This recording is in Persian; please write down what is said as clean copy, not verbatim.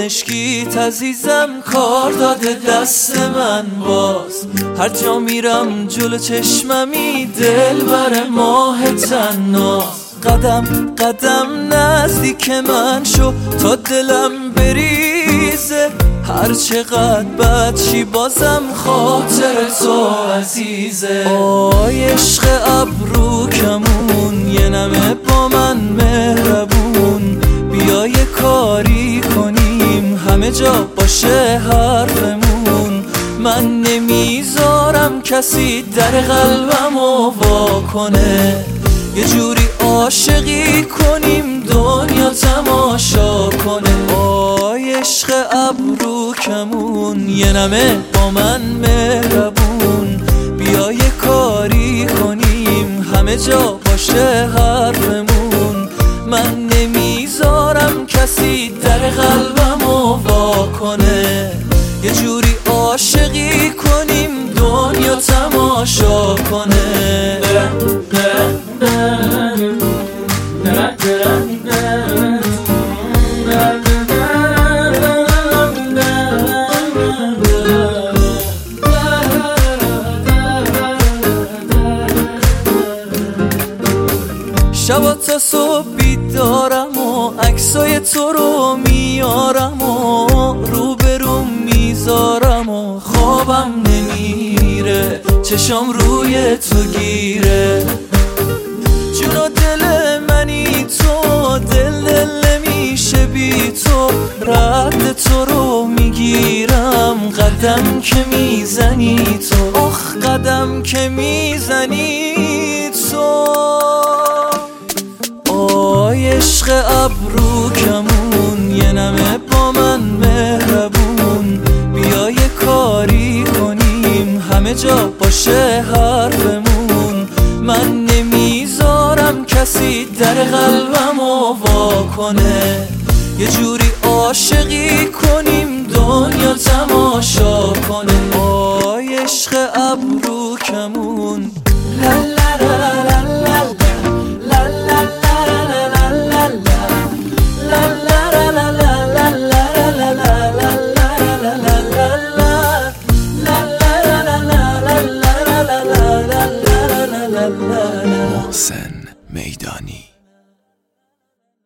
مشکیت عزیزم کار داده دست من باز. هر جا میرم جلو چشممی دل بر ماه تناز. قدم قدم نزدیک من شو تا دلم بریزه. هر چقدر بد چی بازم خاطر تو عزیزه. آی عشق ابرو کمون یه نمه با من مهربون. بیا یه کاری کنیم همه جا باشه حرفمون. من نمیذارم کسی در قلبمو وا کنه. یه جوری عاشقی کنیم دنیا تماشا کنه. آی عشق ابرو کمون یه نمه با من مهربون. بیا یه کاری کنیم همه جا باشه حرفمون. من نمیذارم کسی در قلبمو وا کنه. یه جوری عاشقی کنیم دنیا تماشا کنه. شبا تا صبح بیدارم و عکسای تو رو میارم و روبروم میذارم و خوابم نمیره. چشام روی تو گیره. جون و دل منی تو، دل نمیشه بی تو. رد تو رو میگیرم قدم که میزنی تو. آخ قدم که میزنی تو. آی عشق ابرو کمون یه نمه با من مهربون. بیا یه کاری کنیم همه جا باشه حرفمون. من نمیذارم کسی در قلبمو وا کنه. یه جوری عاشقی کنیم دنیا تماشا کنه. آی عشق ابرو کمون